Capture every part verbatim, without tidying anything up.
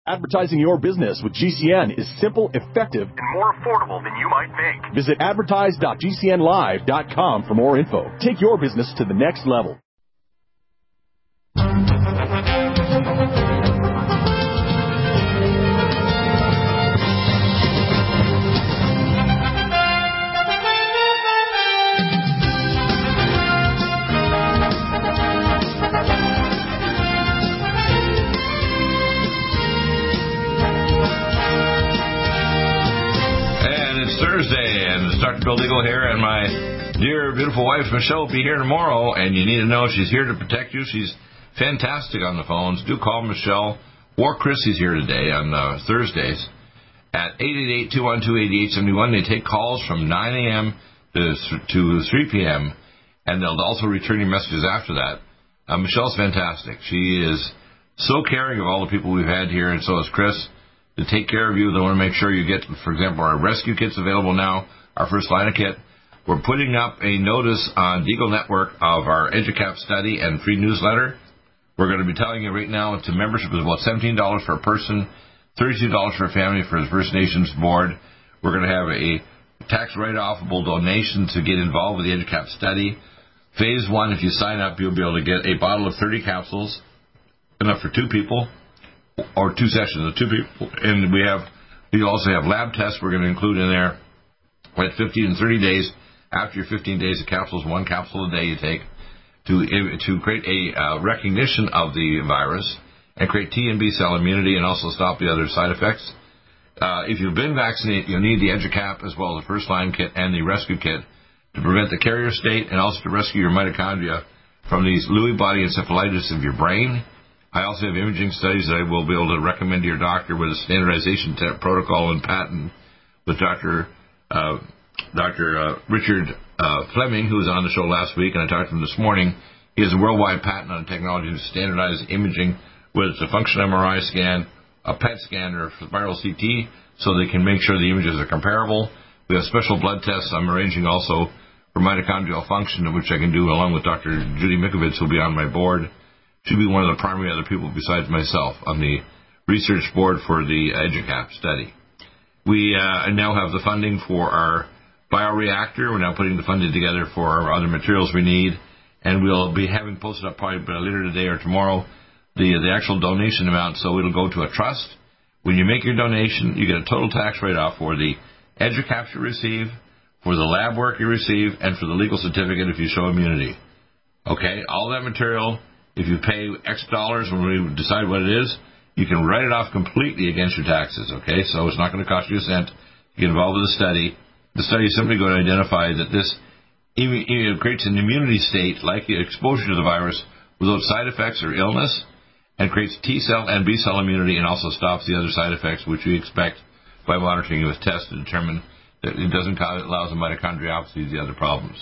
Advertising your business with G C N is simple, effective, and more affordable than you might think. Visit advertise dot g c n live dot com for more info. Take your business to the next level. Thursday, and Doctor Bill Deagle here, and my dear, beautiful wife, Michelle, will be here tomorrow, and you need to know she's here to protect you. She's fantastic on the phones. Do call Michelle or Chris. He's here today on uh, Thursdays at eight eight eight, two one two, eight eight seven one. They take calls from nine a.m. to, to three p.m., and they'll also return your messages after that. Uh, Michelle's fantastic. She is so caring of all the people we've had here, and so is Chris. To take care of you, they want to make sure you get, for example, our rescue kits available now, our first liner kit. We're putting up a notice on Deagle Network of our EduCap study and free newsletter. We're going to be telling you right now it's a membership is about seventeen dollars for a person, thirty-two dollars for a family for the First Nations board. We're going to have a tax write-offable donation to get involved with the EduCap study. Phase one, if you sign up, you'll be able to get a bottle of thirty capsules, enough for two people. Or two sessions of two people, and we have we also have lab tests we're going to include in there. At fifteen and thirty days, after your fifteen days of capsules, one capsule a day you take to to create a uh, recognition of the virus and create T and B cell immunity, and also stop the other side effects. Uh, if you've been vaccinated, you'll need the EduCap as well as the first line kit and the rescue kit to prevent the carrier state and also to rescue your mitochondria from these Lewy body encephalitis of your brain. I also have imaging studies that I will be able to recommend to your doctor with a standardization te- protocol and patent with Doctor Uh, Doctor Uh, Richard uh, Fleming, who was on the show last week, and I talked to him this morning. He has a worldwide patent on technology to standardize imaging, whether it's a function M R I scan, a P E T scan, or spiral C T, so they can make sure the images are comparable. We have special blood tests I'm arranging also for mitochondrial function, which I can do along with Doctor Judy Mikovits, who will be on my board. She'll be one of the primary other people besides myself on the research board for the EduCap study. We uh, now have the funding for our bioreactor. We're now putting the funding together for our other materials we need, and we'll be having posted up probably later today or tomorrow the the actual donation amount, so it'll go to a trust. When you make your donation, you get a total tax write-off for the EduCap you receive, for the lab work you receive, and for the legal certificate if you show immunity. Okay, all that material. If you pay X dollars when we decide what it is, you can write it off completely against your taxes, okay? So it's not going to cost you a cent to get involved with the study. The study is simply going to identify that this even, even creates an immunity state, like the exposure to the virus, without side effects or illness, and creates T-cell and B-cell immunity, and also stops the other side effects, which we expect by monitoring with tests to determine that it doesn't cause, allows the mitochondriopathy, the other problems.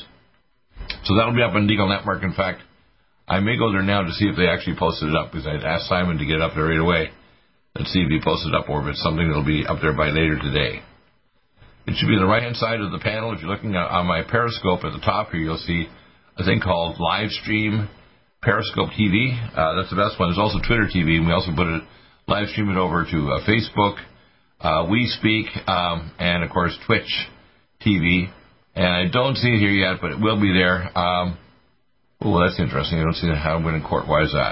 So that'll be up on Deagle Network. In fact, I may go there now to see if they actually posted it up, because I'd asked Simon to get it up there right away and see if he posted it up, or if it's something that'll be up there by later today. It should be on the right-hand side of the panel. If you're looking on my Periscope at the top here, you'll see a thing called Live Stream Periscope T V. Uh, that's the best one. There's also Twitter T V, and we also put it, live stream it over to uh, Facebook, uh, We Speak, um, and, of course, Twitch T V. And I don't see it here yet, but it will be there. Um, Oh, that's interesting. I don't see how I'm winning court. Why is that?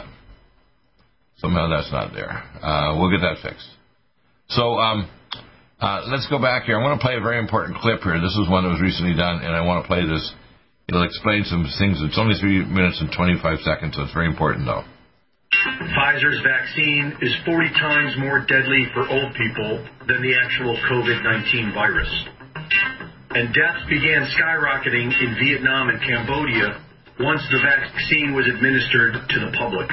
Somehow that's not there. Uh, we'll get that fixed. So um, uh, let's go back here. I want to play a very important clip here. This is one that was recently done, and I want to play this. It'll explain some things. It's only three minutes and twenty-five seconds, so it's very important, though. Pfizer's vaccine is forty times more deadly for old people than the actual COVID nineteen virus. And deaths began skyrocketing in Vietnam and Cambodia once the vaccine was administered to the public.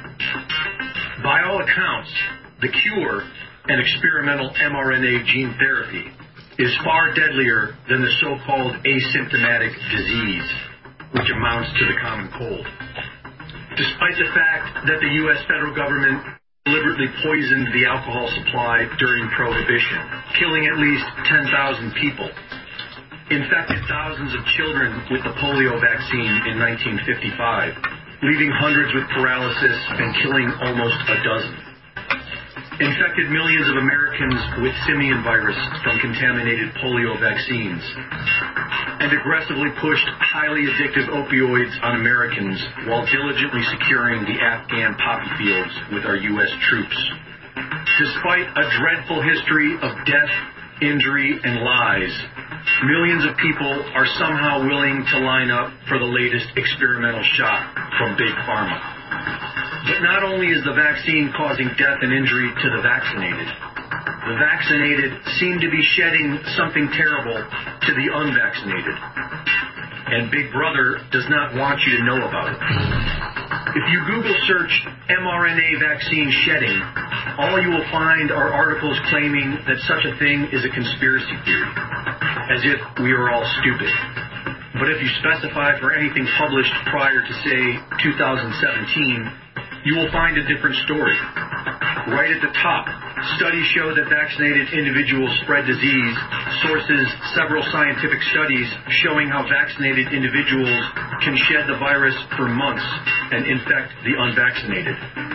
By all accounts, the cure, an experimental mRNA gene therapy, is far deadlier than the so-called asymptomatic disease, which amounts to the common cold. Despite the fact that the U S federal government deliberately poisoned the alcohol supply during Prohibition, killing at least ten thousand people, infected thousands of children with the polio vaccine in nineteen fifty-five, leaving hundreds with paralysis and killing almost a dozen. infected millions of Americans with simian virus from contaminated polio vaccines, and aggressively pushed highly addictive opioids on Americans while diligently securing the Afghan poppy fields with our U S troops. Despite a dreadful history of death, injury, and lies, millions of people are somehow willing to line up for the latest experimental shot from Big Pharma. But not only is the vaccine causing death and injury to the vaccinated, the vaccinated seem to be shedding something terrible to the unvaccinated. And Big Brother does not want you to know about it. If you Google search M R N A vaccine shedding, all you will find are articles claiming that such a thing is a conspiracy theory, as if we are all stupid. But if you specify for anything published prior to, say, two thousand seventeen, you will find a different story. Right at the top, studies show that vaccinated individuals spread disease. Sources, several scientific studies showing how vaccinated individuals can shed the virus for months and infect the unvaccinated.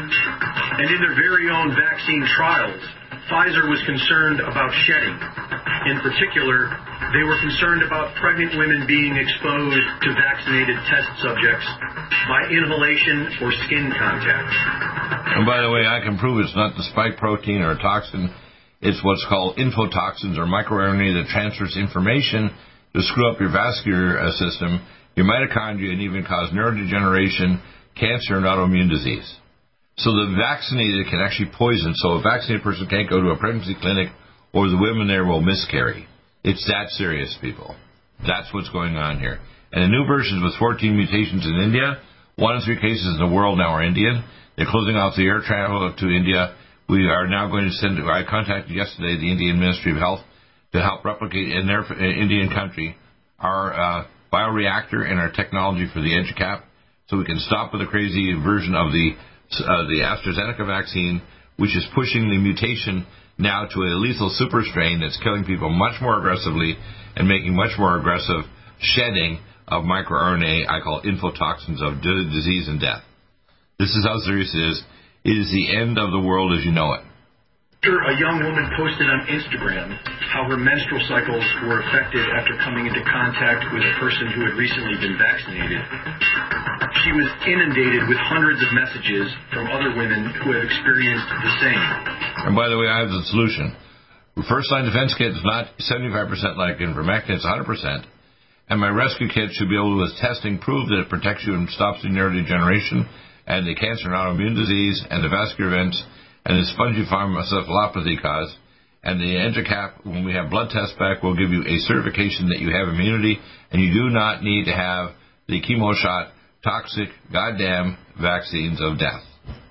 And in their very own vaccine trials, Pfizer was concerned about shedding. In particular, they were concerned about pregnant women being exposed to vaccinated test subjects by inhalation or skin contact. And by the way, I can prove it's not the spike protein or a toxin. It's what's called infotoxins or microRNA that transfers information to screw up your vascular uh, system, your mitochondria, and even cause neurodegeneration, cancer, and autoimmune disease. So the vaccinated can actually poison. So a vaccinated person can't go to a pregnancy clinic or the women there will miscarry. It's that serious, people. That's what's going on here. And the new versions with fourteen mutations in India, one in three cases in the world now are Indian. They're closing off the air travel to India. We are now going to send, I contacted yesterday the Indian Ministry of Health to help replicate in their in Indian country our uh, bioreactor and our technology for the EduCap, so we can stop with the crazy version of the uh, the AstraZeneca vaccine, which is pushing the mutation now to a lethal super strain that's killing people much more aggressively and making much more aggressive shedding of microRNA, I call infotoxins of disease and death. This is how serious it is. It is the end of the world as you know it. A young woman posted on Instagram how her menstrual cycles were affected after coming into contact with a person who had recently been vaccinated. She was inundated with hundreds of messages from other women who have experienced the same. And by the way, I have the solution. The first line defense kit is not seventy-five percent like ivermectin, it's one hundred percent. And my rescue kit should be able to, with testing, prove that it protects you and stops the neurodegeneration and the cancer and autoimmune disease and the vascular events and the spongiform encephalopathy cause. And the EduCap, when we have blood tests back, will give you a certification that you have immunity and you do not need to have the chemo shot, toxic, goddamn vaccines of death.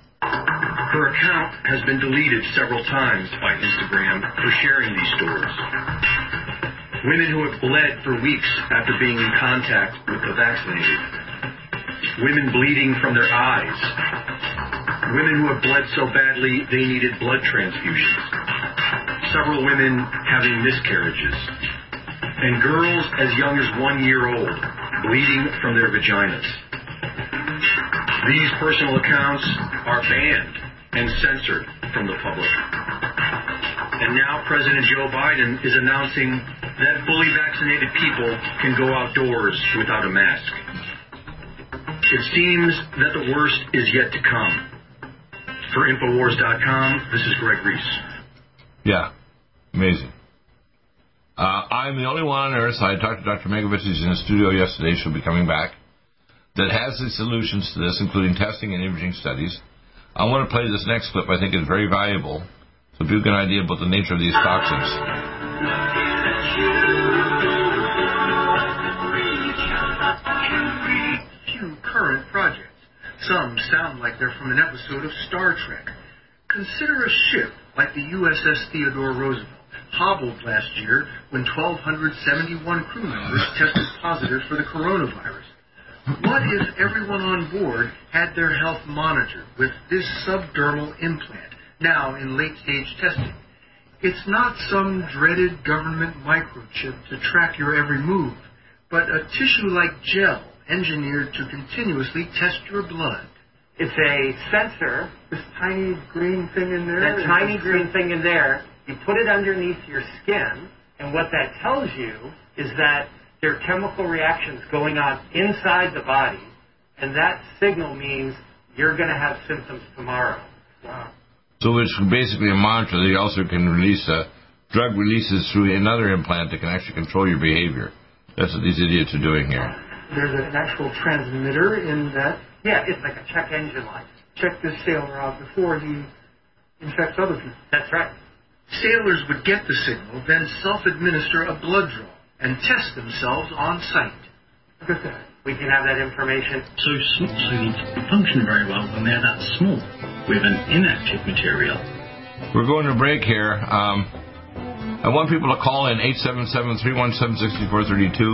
Her account has been deleted several times by Instagram for sharing these stories. Women who have bled for weeks after being in contact with the vaccinated. Women bleeding from their eyes. Women who have bled so badly they needed blood transfusions. Several women having miscarriages. And girls as young as one year old bleeding from their vaginas. These personal accounts are banned and censored from the public. And now President Joe Biden is announcing that fully vaccinated people can go outdoors without a mask. It seems that the worst is yet to come. For Infowars dot com, this is Greg Reese. Yeah, amazing. Uh, I'm the only one on earth, I talked to Doctor Megovich, who's in the studio yesterday, she'll be coming back, that has the solutions to this, including testing and imaging studies. I want to play this next clip. I think it's very valuable, so give you an idea about the nature of these toxins. Few current projects. Some sound like they're from an episode of Star Trek. Consider a ship like the U S S Theodore Roosevelt, hobbled last year when one thousand two hundred seventy-one crew members tested positive for the coronavirus. What if everyone on board had their health monitored with this subdermal implant, now in late-stage testing? It's not some dreaded government microchip to track your every move, but a tissue-like gel engineered to continuously test your blood. It's a sensor. This tiny green thing in there. That tiny green thing in there. You put it underneath your skin, and what that tells you is that there are chemical reactions going on inside the body, and that signal means you're going to have symptoms tomorrow. Wow. So it's basically a monitor that you also can release uh, drug releases through another implant that can actually control your behavior. That's what these idiots are doing here. There's an actual transmitter in that. Yeah, it's like a check engine light. Check this sailor out before he infects other people. That's right. Sailors would get the signal, then self-administer a blood draw and test themselves on site. Look at that. We can have that information. So sweets function very well when they're that small with an inactive material. We're going to break here. Um, I want people to call in eight seven seven, three one seven, six four three two.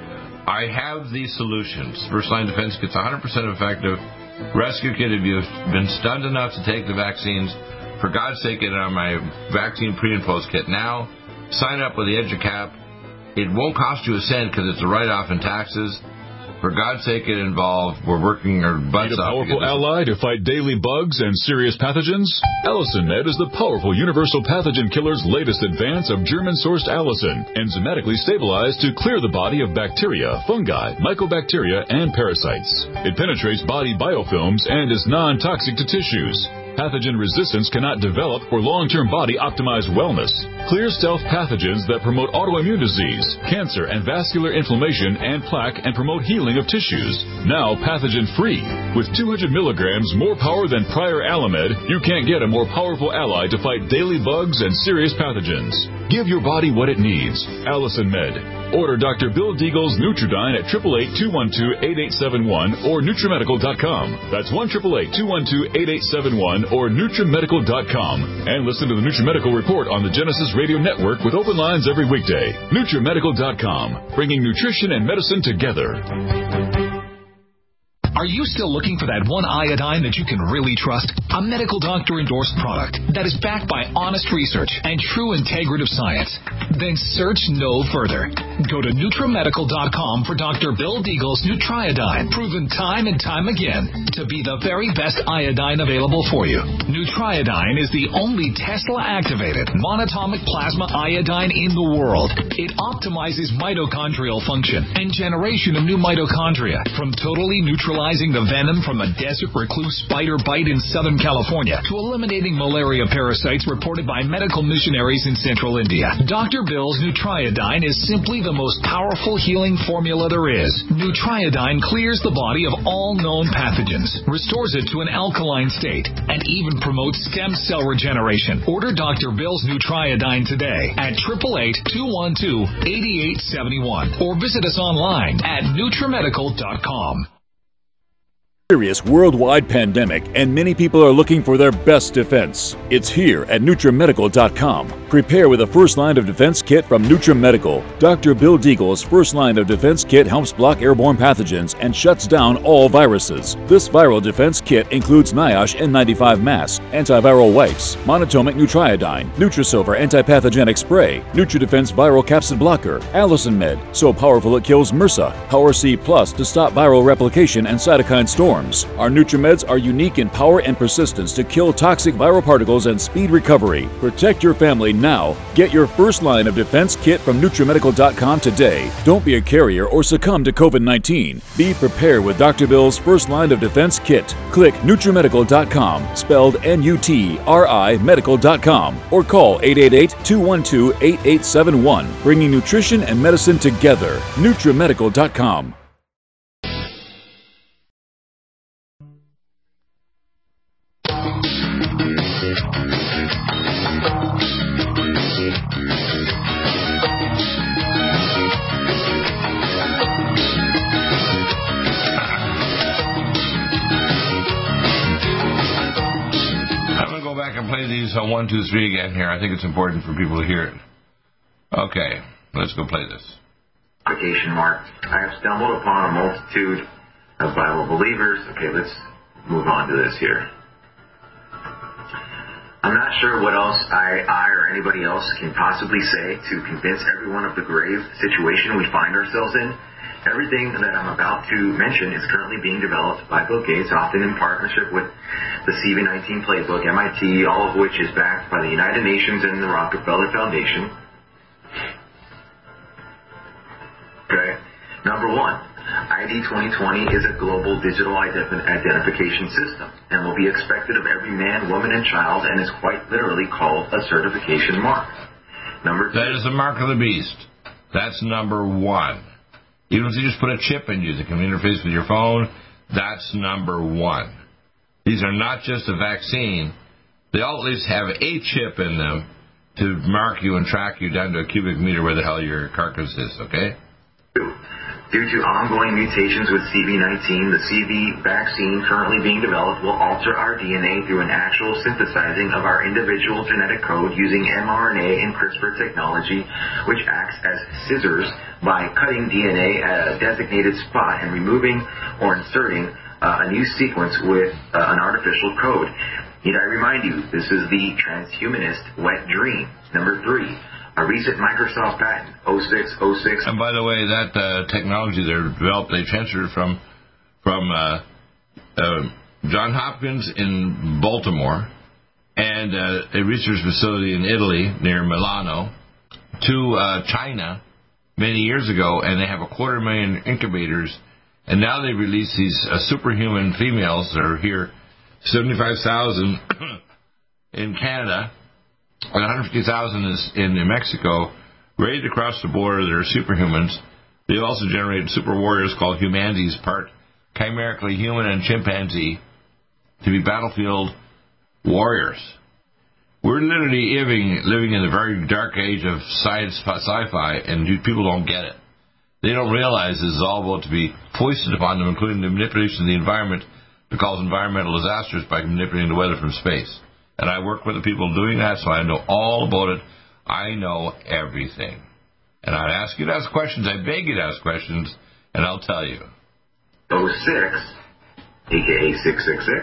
I have these solutions. First Line Defense Kit's one hundred percent effective. Rescue Kit, if you've been stunned enough to take the vaccines, for God's sake, get on my vaccine pre and post kit now. Sign up with the EduCap. It won't cost you a cent because it's a write-off in taxes. For God's sake, get involved. We're working our butts Need a off. powerful ally to fight daily bugs and serious pathogens? Allicin Med is the powerful universal pathogen killer's latest advance of German-sourced allicin, enzymatically stabilized to clear the body of bacteria, fungi, mycobacteria, and parasites. It penetrates body biofilms and is non-toxic to tissues. Pathogen resistance cannot develop for long-term body-optimized wellness. Clear stealth pathogens that promote autoimmune disease, cancer, and vascular inflammation and plaque and promote healing of tissues. Now pathogen-free. With two hundred milligrams more power than prior Alamed, you can't get a more powerful ally to fight daily bugs and serious pathogens. Give your body what it needs. Allicin Med. Order Doctor Bill Deagle's Nutridyne at eight eight eight, two one two, eight eight seven one or Nutrimedical dot com. That's one eight eight eight, two one two, eight eight seven one or Nutrimedical dot com. And listen to the Nutrimedical Report on the Genesis Radio Network with open lines every weekday. Nutrimedical dot com, bringing nutrition and medicine together. Are you still looking for that one iodine that you can really trust? A medical doctor-endorsed product that is backed by honest research and true integrative science? Then search no further. Go to Nutrimedical dot com for Doctor Bill Deagle's Nutriodine, proven time and time again to be the very best iodine available for you. Nutriodine is the only Tesla-activated monatomic plasma iodine in the world. It optimizes mitochondrial function and generation of new mitochondria, from totally neutralizing the venom from a desert recluse spider bite in Southern California to eliminating malaria parasites reported by medical missionaries in central India. Doctor Bill's Nutriodine is simply the most powerful healing formula there is. Nutriodine clears the body of all known pathogens, restores it to an alkaline state, and even promotes stem cell regeneration. Order Doctor Bill's Nutriodine today at eight eight eight, two one two, eight eight seven one or visit us online at Nutrimedical dot com. Serious worldwide pandemic, and many people are looking for their best defense. It's here at Nutrimedical dot com. Prepare with a first line of defense kit from Nutrimedical. Doctor Bill Deagle's first line of defense kit helps block airborne pathogens and shuts down all viruses. This viral defense kit includes NIOSH N ninety-five mask, antiviral wipes, monatomic Nutriodine, Nutrisilver antipathogenic spray, NutriDefense viral capsid blocker, Allicin Med, so powerful it kills MRSA, Power C Plus to stop viral replication and cytokine storms. Our NutriMeds are unique in power and persistence to kill toxic viral particles and speed recovery. Protect your family now. Get your first line of defense kit from Nutrimedical dot com today. Don't be a carrier or succumb to COVID nineteen. Be prepared with Doctor Bill's first line of defense kit. Click Nutrimedical dot com, spelled N U T R I medical dot com, or call eight eight eight, two one two, eight eight seven one, bringing nutrition and medicine together. Nutrimedical dot com. Play these on one, two, three again here. I think it's important for people to hear it. Okay, let's go play this. Application mark. I have stumbled upon a multitude of Bible believers. Okay, let's move on to this here. I'm not sure what else I, I or anybody else can possibly say to convince everyone of the grave situation we find ourselves in. Everything that I'm about to mention is currently being developed by Bill Gates, often in partnership with the C V nineteen Playbook, M I T, all of which is backed by the United Nations and the Rockefeller Foundation. Okay. Number one, I D twenty twenty is a global digital ident- identification system and will be expected of every man, woman, and child, and is quite literally called a certification mark. Number two. That is the mark of the beast. That's number one. Even if you just put a chip in you that can interface with your phone, that's number one. These are not just a vaccine. They all at least have a chip in them to mark you and track you down to a cubic meter where the hell your carcass is, okay? Due to ongoing mutations with C V nineteen, the C V vaccine currently being developed will alter our D N A through an actual synthesizing of our individual genetic code using mRNA and CRISPR technology, which acts as scissors by cutting D N A at a designated spot and removing or inserting uh, a new sequence with uh, an artificial code. Need I remind you, this is the transhumanist wet dream. Number three. A recent Microsoft patent, oh six oh six. And by the way, that uh, technology they're developed, they transferred from from uh, uh, Johns Hopkins in Baltimore and uh, a research facility in Italy near Milano to uh, China many years ago, and they have a quarter million incubators. And now they release these uh, superhuman females that are here, seventy-five thousand in Canada. And one hundred fifty thousand is in New Mexico, ready to cross the border. They're superhumans. They also generate super warriors called humanities, part chimerically human and chimpanzee, to be battlefield warriors. We're literally living, living in the very dark age of science sci-fi, and people don't get it. They don't realize this is all about to be foisted upon them, including the manipulation of the environment to cause environmental disasters by manipulating the weather from space. And I work with the people doing that, so I know all about it. I know everything. And I ask you to ask questions. I beg you to ask questions, and I'll tell you. oh six, a k a six six six,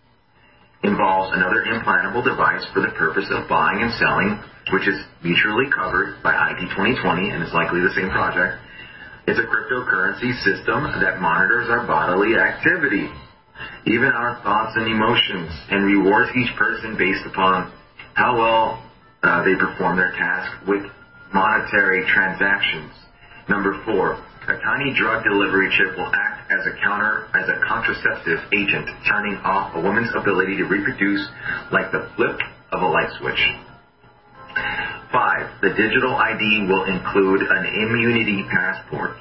involves another implantable device for the purpose of buying and selling, which is mutually covered by I D twenty twenty and is likely the same project. It's a cryptocurrency system that monitors our bodily activity, even our thoughts and emotions, and rewards each person based upon how well uh, they perform their task with monetary transactions. Number four, a tiny drug delivery chip will act as a counter, as a contraceptive agent, turning off a woman's ability to reproduce like the flip of a light switch. Five, the digital I D will include an immunity passport.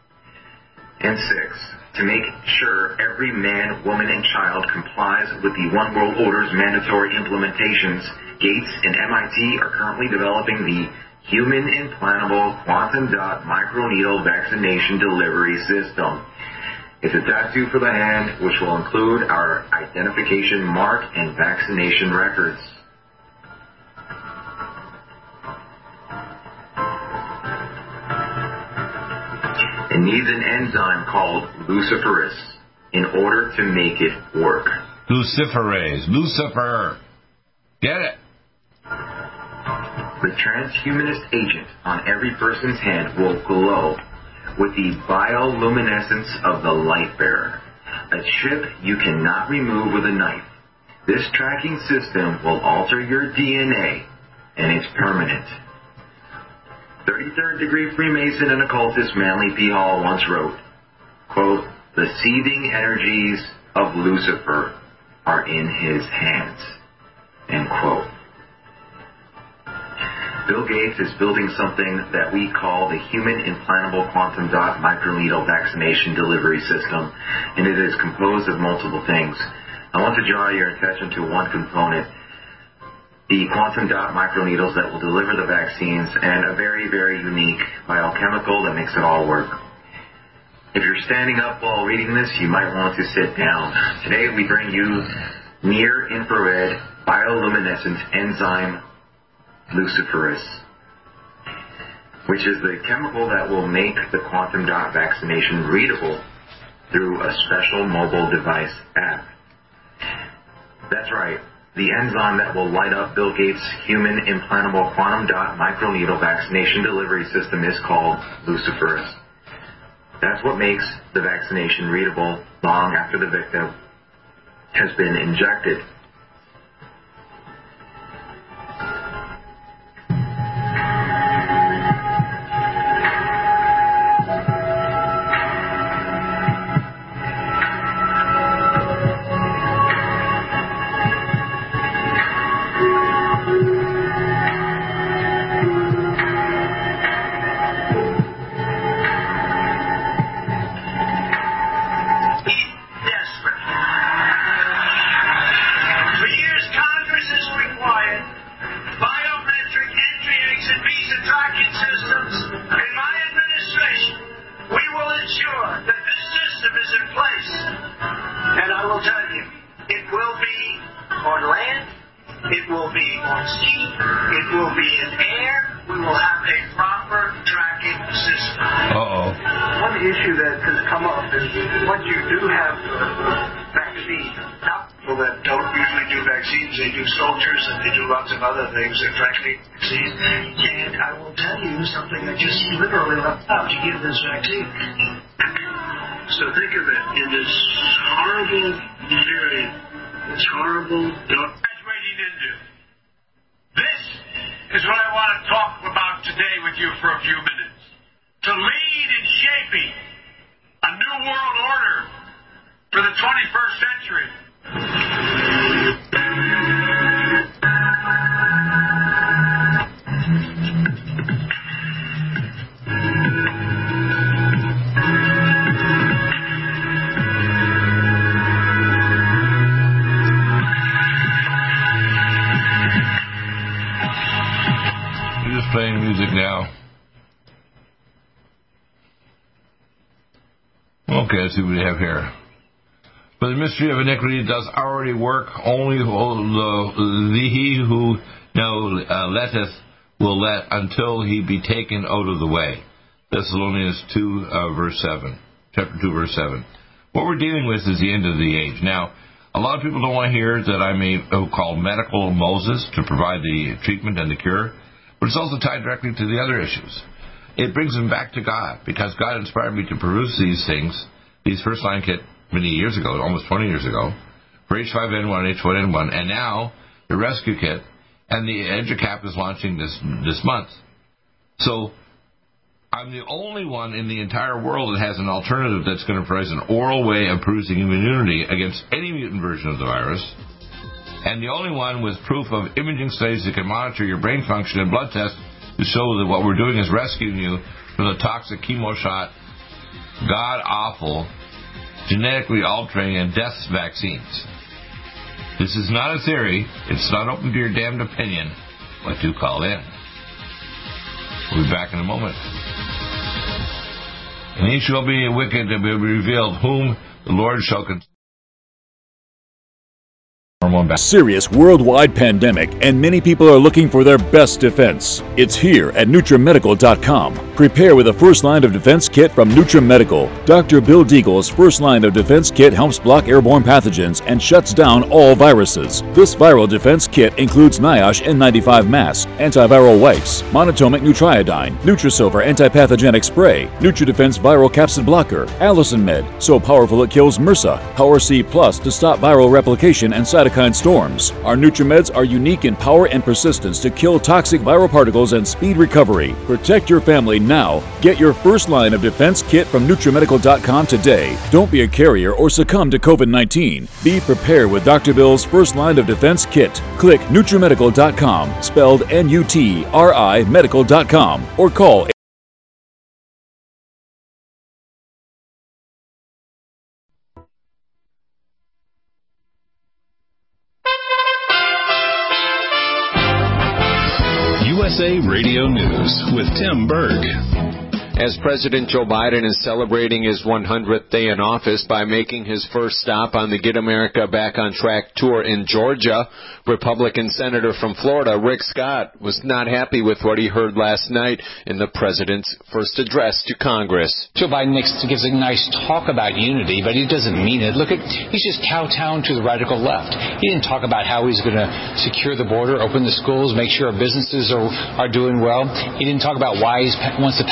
And six, to make sure every man, woman, and child complies with the One World Order's mandatory implementations, Gates and M I T are currently developing the Human Implantable Quantum Dot Microneedle Vaccination Delivery System. It's a tattoo for the hand, which will include our identification mark and vaccination records. It needs an enzyme called luciferase in order to make it work. Luciferase. Lucifer. Get it? The transhumanist agent on every person's hand will glow with the bioluminescence of the light bearer, a chip you cannot remove with a knife. This tracking system will alter your D N A, and it's permanent. thirty-third degree Freemason and occultist Manly P. Hall once wrote, quote, "The seething energies of Lucifer are in his hands," end quote. Bill Gates is building something that we call the Human Implantable Quantum Dot Microneedle Vaccination Delivery System, and it is composed of multiple things. I want to draw your attention to one component, the quantum dot microneedles that will deliver the vaccines, and a very, very unique biochemical that makes it all work. If you're standing up while reading this, you might want to sit down. Today we bring you near-infrared bioluminescent enzyme luciferase, which is the chemical that will make the quantum dot vaccination readable through a special mobile device app. That's right. The enzyme that will light up Bill Gates' Human Implantable Quantum Dot Microneedle Vaccination Delivery System is called luciferase. That's what makes the vaccination readable long after the victim has been injected. So think of it, in this horrible period, this horrible graduating into. This is what I want to talk about today with you for a few minutes. To lead in shaping a new world order for the twenty-first century. Playing music now. Okay, let's see what we have here. But the mystery of iniquity does already work. Only the, the he who now uh, letteth will let until he be taken out of the way. Thessalonians two, uh, verse seven. Chapter two, verse seven. What we're dealing with is the end of the age. Now, a lot of people don't want to hear that I'm a called medical Moses to provide the treatment and the cure. But it's also tied directly to the other issues. It brings them back to God, because God inspired me to produce these things, these first-line kit many years ago, almost twenty years ago, for H five N one, H one N one, and now the rescue kit, and the EduCap is launching this this month. So I'm the only one in the entire world that has an alternative that's going to provide an oral way of producing immunity against any mutant version of the virus. And the only one with proof of imaging studies that can monitor your brain function and blood tests to show that what we're doing is rescuing you from the toxic chemo shot, god-awful, genetically altering, and death vaccines. This is not a theory. It's not open to your damned opinion. But do call in. We'll be back in a moment. And he shall be wicked and be revealed, whom the Lord shall consider. Serious worldwide pandemic, and many people are looking for their best defense. It's here at NutriMedical dot com. Prepare with a first line of defense kit from NutriMedical. Doctor Bill Deagle's first line of defense kit helps block airborne pathogens and shuts down all viruses. This viral defense kit includes NIOSH N ninety-five mask, antiviral wipes, monatomic Nutriodine, Nutrisilver antipathogenic spray, NutriDefense viral capsid blocker, Allison Med, so powerful it kills MRSA, Power C Plus to stop viral replication and cytokine storms. Our NutriMeds are unique in power and persistence to kill toxic viral particles and speed recovery. Protect your family now. Get your first line of defense kit from NutriMedical dot com today. Don't be a carrier or succumb to COVID nineteen. Be prepared with Doctor Bill's first line of defense kit. Click NutriMedical dot com, spelled N U T R I medical dot com, or call U S A Radio News with Tim Berg. As President Joe Biden is celebrating his one hundredth day in office by making his first stop on the Get America Back on Track tour in Georgia, Republican Senator from Florida, Rick Scott, was not happy with what he heard last night in the president's first address to Congress. Joe Biden makes, gives a nice talk about unity, but he doesn't mean it. Look at, he's just kowtowing to the radical left. He didn't talk about how he's going to secure the border, open the schools, make sure our businesses are, are doing well. He didn't talk about why he wants to pack the Supreme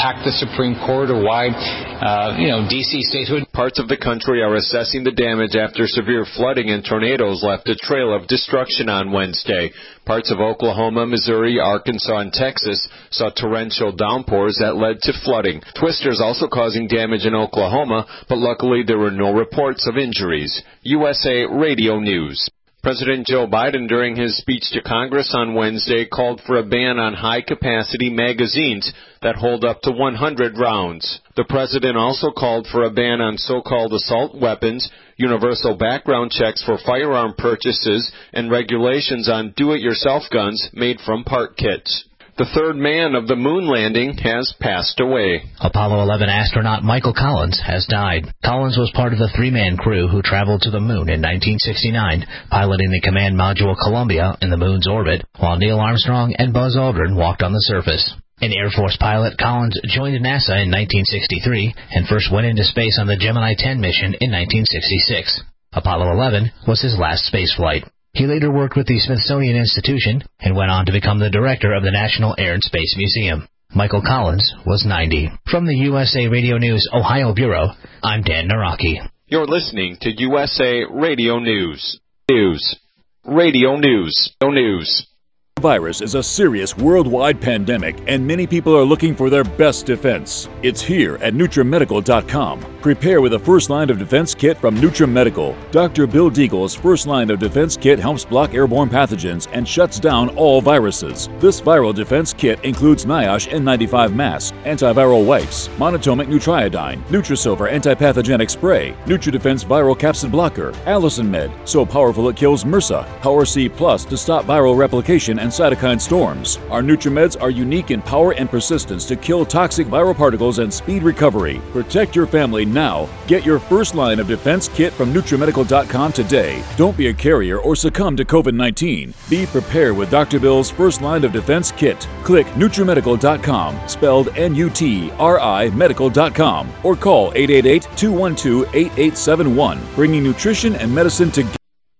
Supreme Court or why, uh, you know, D C statehood. Parts of the country are assessing the damage after severe flooding and tornadoes left a trail of destruction on Wednesday. Parts of Oklahoma, Missouri, Arkansas, and Texas saw torrential downpours that led to flooding. Twisters also causing damage in Oklahoma, but luckily there were no reports of injuries. U S A Radio News. President Joe Biden, during his speech to Congress on Wednesday, called for a ban on high-capacity magazines that hold up to one hundred rounds. The president also called for a ban on so-called assault weapons, universal background checks for firearm purchases, and regulations on do-it-yourself guns made from part kits. The third man of the moon landing has passed away. Apollo eleven astronaut Michael Collins has died. Collins was part of the three-man crew who traveled to the moon in nineteen sixty-nine, piloting the command module Columbia in the moon's orbit, while Neil Armstrong and Buzz Aldrin walked on the surface. An Air Force pilot, Collins joined NASA in nineteen sixty-three and first went into space on the Gemini ten mission in nineteen sixty-six. Apollo eleven was his last space flight. He later worked with the Smithsonian Institution and went on to become the director of the National Air and Space Museum. Michael Collins was ninety. From the U S A Radio News Ohio Bureau, I'm Dan Naraki. You're listening to U S A Radio News. News. Radio News. No News. Virus is a serious worldwide pandemic, and many people are looking for their best defense. It's here at NutriMedical dot com. Prepare with a first line of defense kit from NutriMedical. Doctor Bill Deagle's first line of defense kit helps block airborne pathogens and shuts down all viruses. This viral defense kit includes NIOSH N ninety-five mask, antiviral wipes, monatomic Nutriodine, Nutrisilver antipathogenic spray, NutriDefense viral capsid blocker, Allison Med, so powerful it kills MRSA, Power C Plus to stop viral replication and cytokine storms. Our NutriMeds are unique in power and persistence to kill toxic viral particles and speed recovery. Protect your family now. Get your first line of defense kit from NutriMedical dot com today. Don't be a carrier or succumb to COVID nineteen. Be prepared with Doctor Bill's first line of defense kit. Click NutriMedical dot com, spelled N U T R I medical dot com, or call eight eight eight, two one two, eight eight seven one, bringing nutrition and medicine together.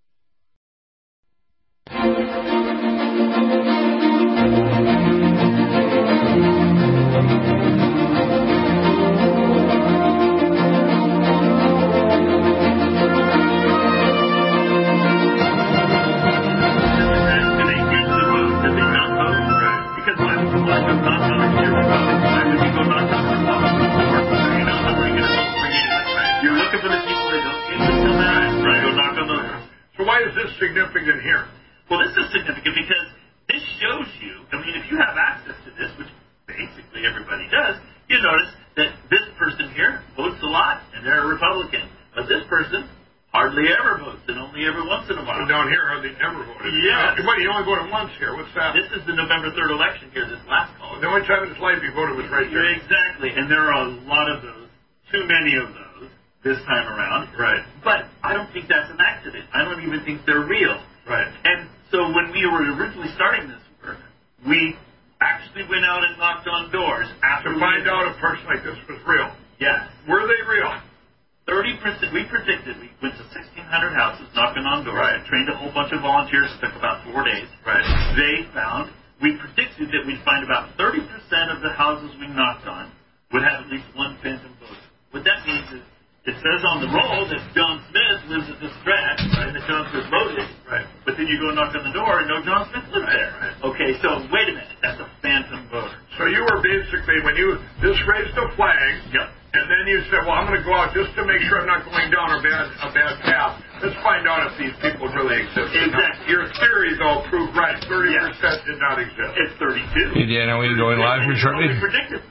Significant here? Well, this is significant because this shows you, I mean, if you have access to this, which basically everybody does, you notice that this person here votes a lot, and they're a Republican. But this person hardly ever votes, and only every once in a while. So down here, hardly ever voted. Yeah. Uh, but you only voted once here. What's that? This is the November third election here, this last call. The only time in his life he voted was right there. Exactly, and there are a lot of those, too many of those, this time around. Right. But I don't think that's an accident. I don't even think they're real. Right. And so when we were originally starting this work, we actually went out and knocked on doors after to find out a person like this was real. Yes. Were they real? Thirty percent. We predicted. We went to sixteen hundred houses, knocking on doors. Right. Trained a whole bunch of volunteers. Took about four days. Right. They found. We predicted that we'd find about thirty percent of the houses we knocked on would have at least one phantom voter. What that means is, it says on the roll that John Smith lives at this address, right, and that John Smith voted. Right. But then you go knock on the door and no John Smith lives right, there. Right. Okay, so wait a minute. That's a phantom voter. So you were basically, when you just raised a flag, yep. and then you said, well, I'm going to go out just to make sure I'm not going down a bad a bad path. Let's find out if these people really exist. Exactly. Now, your theory, though, proved right. thirty percent yes. did not exist. It's thirty-two. Indiana, we going live here shortly? Predicted.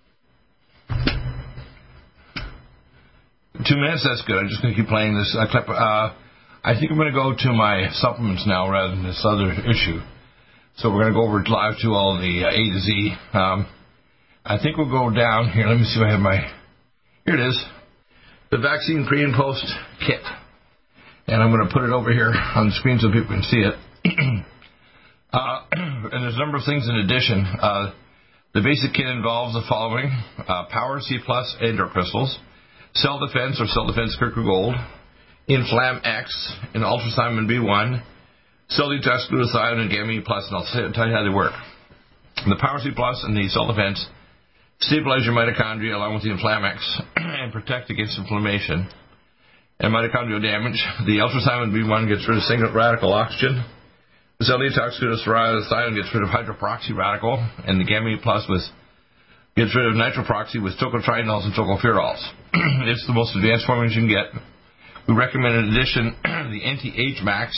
Two minutes, that's good. I'm just going to keep playing this uh, clip. Uh, I think I'm going to go to my supplements now rather than this other issue. So we're going to go over live to all the uh, A to Z. Um, I think we'll go down here. Let me see if I have my... Here it is. The vaccine pre and post kit. And I'm going to put it over here on the screen so people can see it. uh, and there's a number of things in addition. Uh, the basic kit involves the following. Uh, Power C Plus Ender crystals. Cell Defense or Cell Defense Kirker Gold, Inflam X, and Ultrasimon B one, Cell Detox Glutathione and Gamma E Plus, and I'll tell you how they work. The Power C Plus and the Cell Defense stabilize your mitochondria along with the Inflamex, and protect against inflammation and mitochondrial damage. The ultrathymine B one gets rid of single radical oxygen. The cell detox glutathione gets rid of hydroperoxy radical, and the Gamma Plus with gets rid of nitroproxy with tocotrienols and tocopherols. It's the most advanced formula you can get. We recommend, in addition, the Anti-Age Max,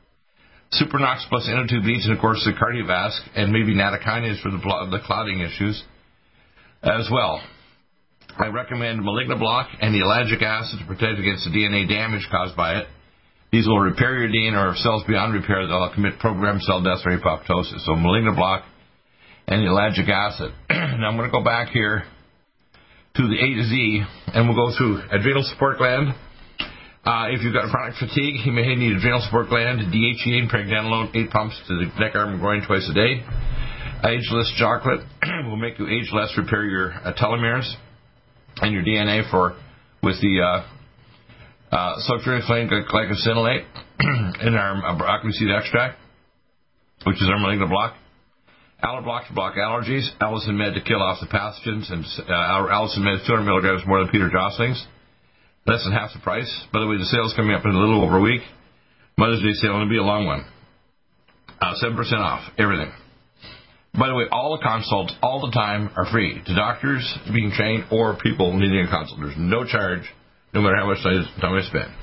Supernox plus N O two beads, and of course the Cardiovasc, and maybe nattokinase for the, the clotting issues as well. I recommend Malignoblock and the ellagic acid to protect against the D N A damage caused by it. These will repair your D N A, or if cells beyond repair, they'll commit programmed cell death or apoptosis. So Malignoblock and the ellagic acid. Now I'm going to go back here to the A to Z, and we'll go through adrenal support gland. Uh, if you've got chronic fatigue, you may need adrenal support gland, D H E A and pregnenolone, eight pumps to the neck, arm, and groin twice a day. Ageless chocolate will make you age less, repair your uh, telomeres and your D N A for with the uh, uh, sulfuric glycosinolate in our uh, broccoli seed extract, which is our Malignoblock. Alloblock to block allergies. Allison Med to kill off the pathogens, and uh, Allison Med is two hundred milligrams more than Peter Josling's. Less than half the price. By the way, the sale's coming up in a little over a week. Mother's Day sale, and it'll be a long one. Uh, seven percent off, everything. By the way, all the consults, all the time, are free to doctors being trained or people needing a consult. There's no charge, no matter how much time I spend.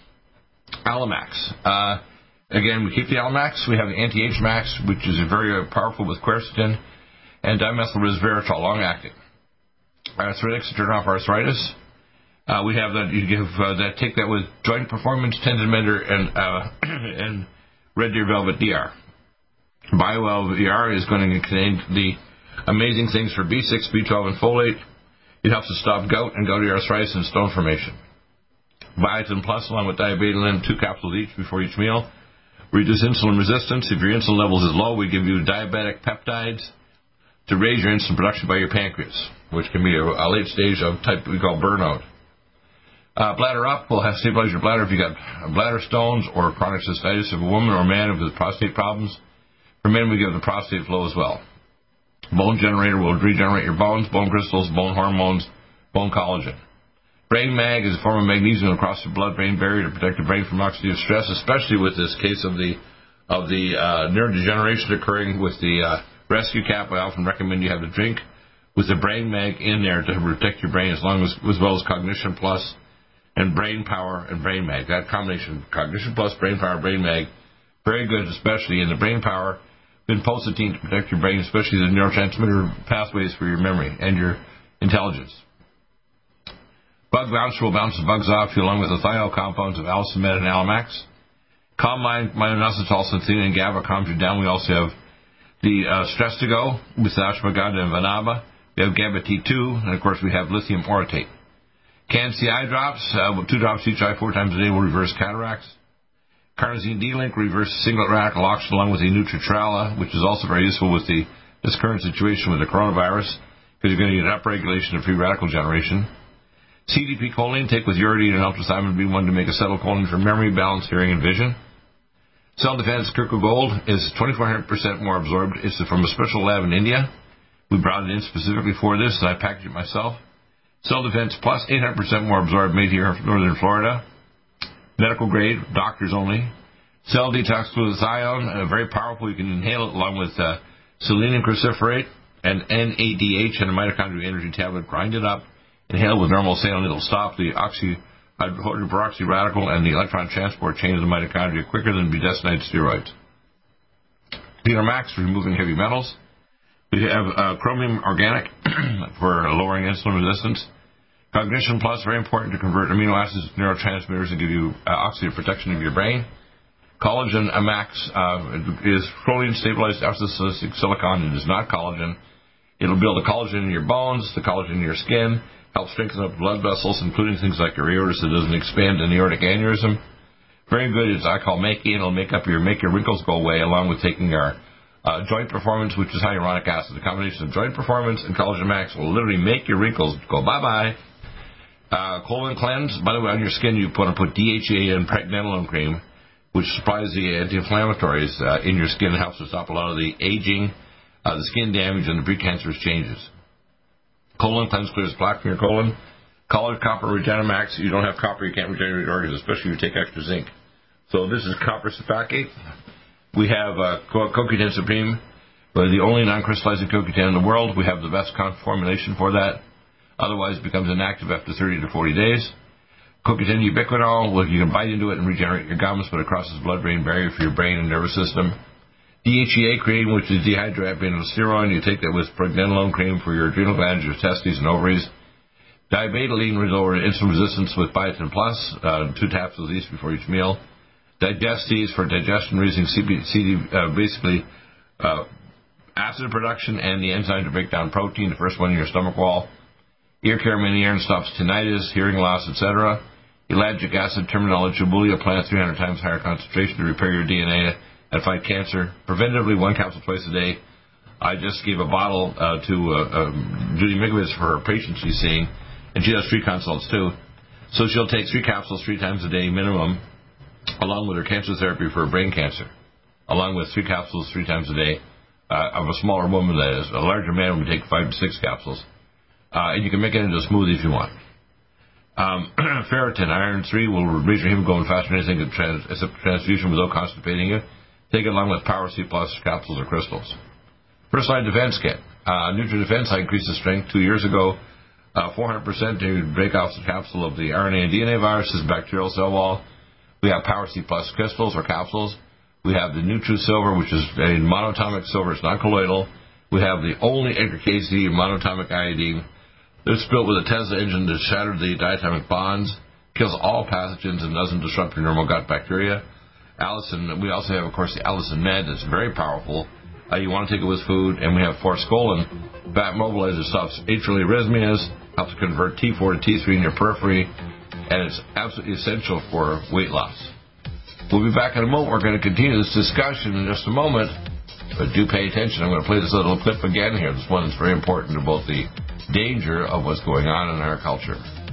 Allomax. Uh, again, we keep the Allomax. We have the Anti-Age Max, which is very powerful with quercetin, and dimethylresveratrol, long-acting. Arthritics to turn off arthritis. Uh, we have that. You give uh, that. Take that with joint performance, tendon mender, and uh, and Red Deer Velvet D R. BioWell D R is going to contain the amazing things for B six, B twelve, and folate. It helps to stop gout and gouty arthritis and stone formation. Biotin Plus, along with diabetes, two capsules each before each meal. Reduce insulin resistance. If your insulin levels is low, we give you diabetic peptides to raise your insulin production by your pancreas, which can be a, a late stage of type we call burnout. Uh, bladder Up will have stabilize your bladder if you got bladder stones or chronic cystitis of a woman or a man with prostate problems. For men, we give the prostate flow as well. Bone Generator will regenerate your bones, bone crystals, bone hormones, bone collagen. Brain Mag is a form of magnesium across the blood-brain barrier to protect the brain from oxidative stress, especially with this case of the of the uh, neurodegeneration occurring with the uh, rescue cap. I often recommend you have a drink with the Brain Mag in there to protect your brain, as long as as well as Cognition Plus and Brain Power and Brain Mag. That combination, Cognition Plus, Brain Power, Brain Mag, very good, especially in the Brain Power, vinpocetine to protect your brain, especially the neurotransmitter pathways for your memory and your intelligence. Bug Bouncer will bounce the bugs off you along with the thiol compounds of Allison Med and Allomax. Calm Mind, minoxidil, synthetin, and GABA calms you down. We also have the uh, Stress to Go with ashwagandha and vanaba. We have GABA T two, and of course we have lithium orotate. Can-C eye drops, uh, two drops each eye four times a day will reverse cataracts. Carnosine D-Link reverses singlet radical oxygen along with the Nutritrala, which is also very useful with the this current situation with the coronavirus, because you're going to need an upregulation of free radical generation. C D P choline, take with uridine and ultrathymine B one to make acetylcholine for memory, balance, hearing, and vision. Cell Defense Kirko Gold is twenty-four hundred percent more absorbed. It's from a special lab in India. We brought it in specifically for this, and I packaged it myself. Cell Defense Plus, eight hundred percent more absorbed, made here in northern Florida. Medical grade, doctors only. Cell Detox Glutathione, uh, very powerful. You can inhale it along with uh, selenium cruciferate and N A D H and a mitochondrial energy tablet. Grind it up, inhale with normal saline. It'll stop the oxy, hydroperoxy radical and the electron transport chain of the mitochondria quicker than budesonide steroids. Peter Max for removing heavy metals. We have uh, Chromium Organic for lowering insulin resistance. Cognition Plus, very important to convert amino acids to neurotransmitters and give you uh, oxidative protection of your brain. Collagen Max uh, is proline stabilized alpha-salicylic silicon. It is not collagen. It'll build the collagen in your bones, the collagen in your skin, help strengthen up blood vessels, including things like your aorta, so it doesn't expand an aortic aneurysm. Very good. It's I call Makey, and it'll make up your make your wrinkles go away, along with taking our uh, joint performance, which is hyaluronic acid. The combination of joint performance and collagen max will literally make your wrinkles go bye bye. Uh, colon cleanse. By the way, on your skin, you want to put D H E A and pregnenolone cream, which supplies the anti-inflammatories uh, in your skin and helps to stop a lot of the aging, uh, the skin damage, and the precancerous changes. Colon cleanse clears plaque from your colon. Collagen Copper Regenamax. You don't have copper, you can't regenerate your organs, especially if you take extra zinc. So this is copper sulfate. We have uh, Co- CoQ ten Supreme. We're the only non-crystallizing C O Q ten in the world. We have the best formulation for that. Otherwise, it becomes inactive after thirty to forty days. C O Q ten Ubiquinol, well, you can bite into it and regenerate your gums, but it crosses the blood-brain barrier for your brain and nervous system. D H E A cream, which is dehydroepiandrosterone. You take that with pregnenolone cream for your adrenal glands, your testes, and ovaries. Dibetaline lower insulin resistance with Biotin Plus, uh, two taps of these before each meal. Digestes for digestion, raising C B, C D, uh, basically uh, acid production and the enzyme to break down protein, the first one in your stomach wall. Ear Care Mini Iron stops tinnitus, hearing loss, et cetera. Ellagic acid, terminal Chibulia plant, three hundred times higher concentration to repair your D N A and fight cancer. Preventively, one capsule twice a day. I just gave a bottle uh, to uh, um, Judy Mikovits for her patients she's seeing, and she does free consults too. So she'll take three capsules three times a day minimum, along with her cancer therapy for brain cancer, along with three capsules three times a day. Uh, of a smaller woman, that is. A larger man would take five to six capsules. Uh, and you can make it into a smoothie if you want. Um, ferritin, iron three, will raise your hemoglobin faster than anything except transfusion without constipating you. Take it along with Power C Plus capsules or crystals. First Line Defense Kit. Uh, Nutri Defense, I increased the strength two years ago. Uh, four hundred percent to break off the capsule of the R N A and D N A viruses, bacterial cell wall. We have Power C Plus crystals or capsules. We have the Nutri Silver, which is a monatomic silver. It's not colloidal. We have the only Edgar Cayce monatomic iodine. It's built with a Tesla engine that shattered the diatomic bonds, kills all pathogens, and doesn't disrupt your normal gut bacteria. Allison, we also have, of course, the Allison Med. That's very powerful. Uh, you want to take it with food. And we have Forskolin. Fat Mobilizer stops atrial arrhythmias, helps convert T four to T three in your periphery, and it's absolutely essential for weight loss. We'll be back in a moment. We're going to continue this discussion in just a moment, but do pay attention. I'm going to play this little clip again here. This one is very important to both the danger of what's going on in our culture.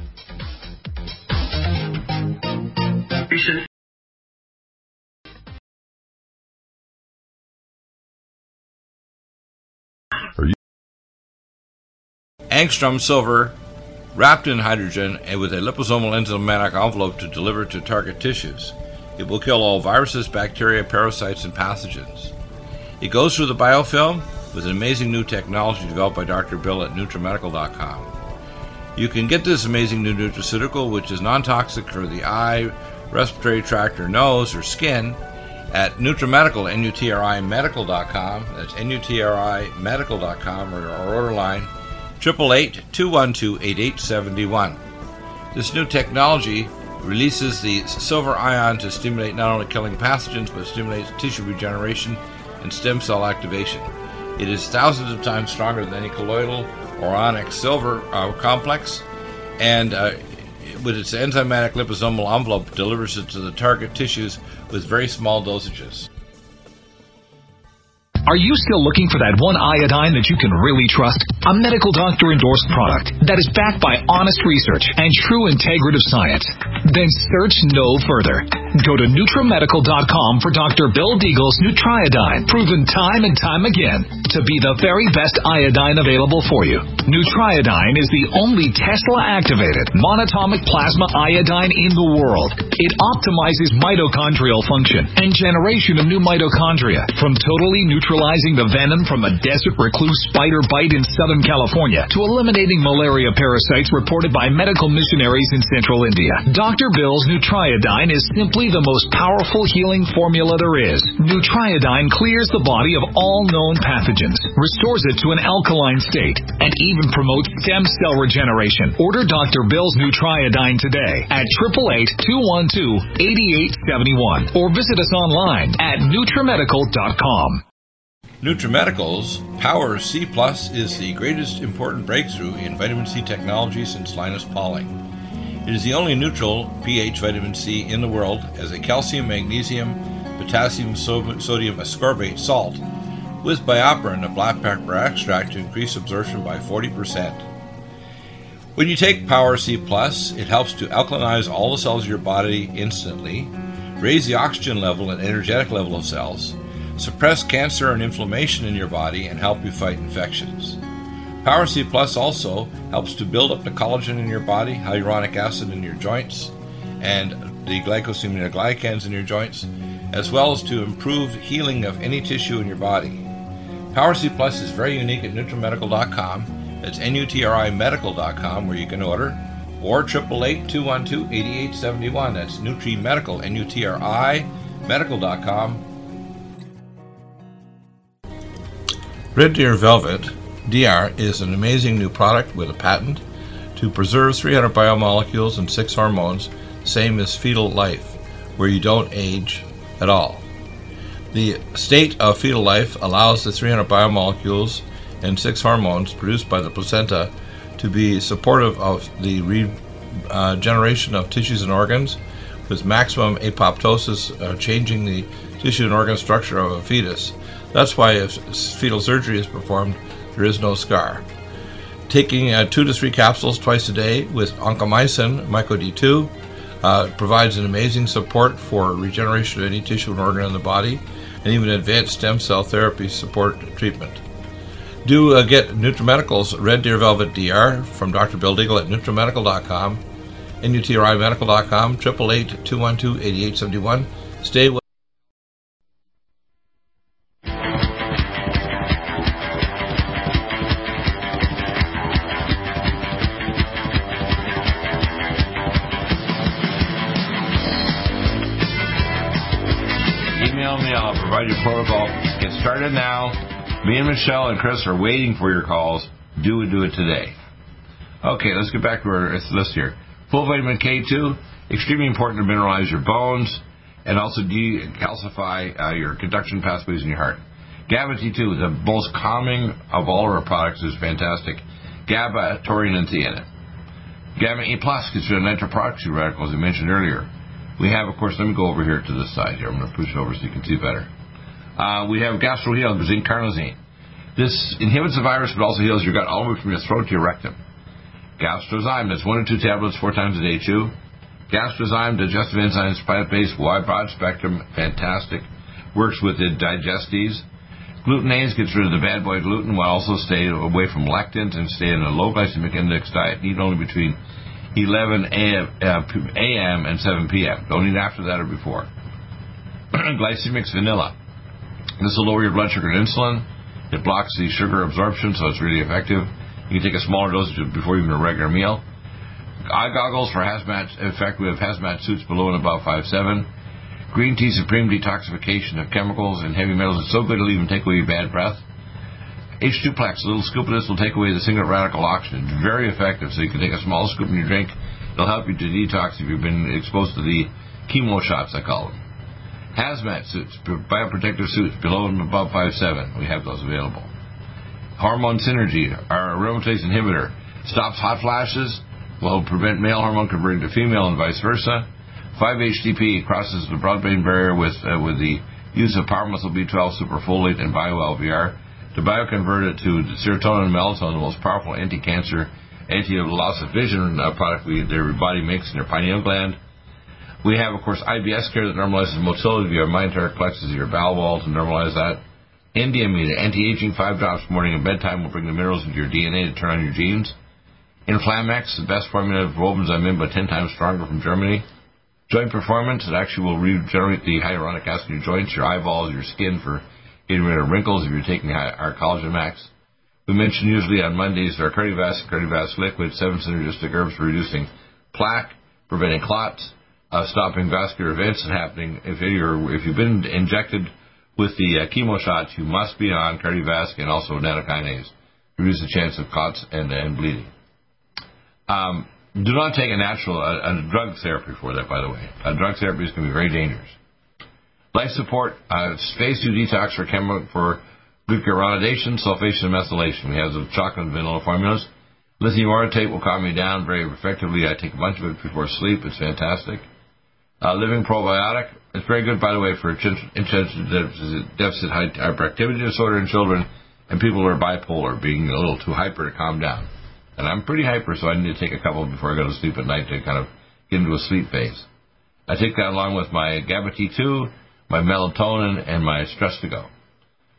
Angstrom silver wrapped in hydrogen and with a liposomal enzymatic envelope to deliver to target tissues. It will kill all viruses, bacteria, parasites, and pathogens. It goes through the biofilm with an amazing new technology developed by Doctor Bill at NutriMedical dot com. You can get this amazing new nutraceutical, which is non-toxic for the eye, respiratory tract, or nose, or skin, at NutriMedical, N U T R I Medical dot com. That's N U T R I Medical dot com, or our order line, eight eight eight, two one two, eight eight seven one. This new technology releases the silver ion to stimulate not only killing pathogens, but stimulates tissue regeneration and stem cell activation. It is thousands of times stronger than any colloidal or onyx silver uh, complex, and uh, with its enzymatic liposomal envelope, delivers it to the target tissues with very small dosages. Are you still looking for that one iodine that you can really trust? A medical doctor endorsed product that is backed by honest research and true integrative science? Then search no further. Go to NutriMedical dot com for Doctor Bill Deagle's Nutriodine, proven time and time again to be the very best iodine available for you. Nutriodine is the only Tesla-activated monatomic plasma iodine in the world. It optimizes mitochondrial function and generation of new mitochondria, from totally neutralizing the venom from a desert recluse spider bite in Southern California to eliminating malaria parasites reported by medical missionaries in Central India. Doctor Bill's Nutriodine is simply the most powerful healing formula there is. Nutriodine clears the body of all known pathogens, restores it to an alkaline state, and even promotes stem cell regeneration. Order Doctor Bill's Nutriodine today at eight eight eight, two one two, eight eight seven one or visit us online at NutriMedical dot com. NutriMedical's Power C Plus is the greatest important breakthrough in vitamin C technology since Linus Pauling. It is the only neutral pH vitamin C in the world as a calcium, magnesium, potassium, sodium ascorbate salt with BioPerine, a black pepper extract, to increase absorption by forty percent. When you take Power C Plus, it helps to alkalinize all the cells of your body instantly, raise the oxygen level and energetic level of cells, suppress cancer and inflammation in your body, and help you fight infections. Power C Plus also helps to build up the collagen in your body, hyaluronic acid in your joints, and the glycosaminoglycans in your joints, as well as to improve healing of any tissue in your body. Power C Plus is very unique at NutriMedical dot com. It's N U T R I medical dot com where you can order, or eight eight eight, two one two, eight eight seven one. That's NutriMedical, N U T R I medical dot com. Red Deer Velvet D R is an amazing new product with a patent to preserve three hundred biomolecules and six hormones, same as fetal life, where you don't age at all. The state of fetal life allows the three hundred biomolecules and six hormones produced by the placenta to be supportive of the regeneration uh, of tissues and organs, with maximum apoptosis, uh, changing the tissue and organ structure of a fetus. That's why if fetal surgery is performed, there is no scar. Taking uh, two to three capsules twice a day with oncomycin, Myco D two, uh, provides an amazing support for regeneration of any tissue and organ in the body, and even advanced stem cell therapy support treatment. Do uh, get NutriMedical's Red Deer Velvet D R from Doctor Bill Deagle at NutriMedical dot com, N U T R I medical dot com, eight eight eight, two one two, eight eight seven one. Stay with your protocol. Get started now. Me and Michelle and Chris are waiting for your calls. Do it, do it today. Okay, let's get back to our list here. Full vitamin K two, extremely important to mineralize your bones and also decalcify uh, your conduction pathways in your heart. GABA T two, the most calming of all of our products, is fantastic. GABA, taurine, and theanine. Gamma E plus gets rid of nitroproxy radicals, as I mentioned earlier. We have, of course, let me go over here to this side here. I'm going to push it over so you can see better. Uh, we have GastroHeal, zinc carnosine. This inhibits the virus, but also heals your gut all the way from your throat to your rectum. Gastrozyme, that's one or two tablets four times a day, chew. Gastrozyme, digestive enzymes, plant-based, wide, broad spectrum, fantastic. Works with the digestives. Glutenase gets rid of the bad boy gluten while also stay away from lectins and stay in a low glycemic index diet. Eat only between eleven a m and seven p m Don't eat after that or before. Glycemics vanilla. This will lower your blood sugar and insulin. It blocks the sugar absorption, so it's really effective. You can take a smaller dosage before even a regular meal. Eye goggles for hazmat. In fact, we have hazmat suits below and above five seven. Green tea supreme detoxification of chemicals and heavy metals. It's so good it'll even take away your bad breath. H two plex, a little scoop of this will take away the single radical oxygen. It's very effective, so you can take a small scoop in your drink. It'll help you to detox if you've been exposed to the chemo shots, I call them. Hazmat suits, bioprotective suits below and above five seven. We have those available. Hormone Synergy, our aromatase inhibitor, stops hot flashes, will prevent male hormone converting to female and vice versa. five H T P crosses the blood-brain barrier with uh, with the use of power muscle B twelve, superfolate, and bio-L V R to bioconvert it to serotonin and melatonin, the most powerful anti-cancer, anti-loss of vision uh, product we, their body makes in their pineal gland. We have, of course, I B S care that normalizes motility of your myenteric plexus of your bowel wall to normalize that. Endiamine, anti-aging, five drops morning and bedtime will bring the minerals into your D N A to turn on your genes. Inflamex, the best formula of Robinzyme, but ten times stronger from Germany. Joint Performance, it actually will regenerate the hyaluronic acid in your joints, your eyeballs, your skin for getting rid of wrinkles if you're taking our Collagen Max. We mention usually on Mondays our Cardiovasc, Cardiovasc Liquid, seven synergistic herbs for reducing plaque, preventing clots, Uh, stopping vascular events happening. If you're if you've been injected with the uh, chemo shots, you must be on Cardiovasc and also nattokinase to reduce the chance of clots and, and bleeding. Um, do not take a natural a, a drug therapy for that, by the way. A drug therapy is going to be very dangerous. Life support, uh, phase two detox for chemo for glucuronidation, sulfation, and methylation. We have the chocolate and vanilla formulas. Lithium orotate will calm you down very effectively. I take a bunch of it before sleep. It's fantastic. Uh, living probiotic. It's very good, by the way, for attention deficit hyperactivity disorder in children and people who are bipolar, being a little too hyper to calm down. And I'm pretty hyper, so I need to take a couple before I go to sleep at night to kind of get into a sleep phase. I take that along with my GABA T two, my melatonin, and my Stress to Go.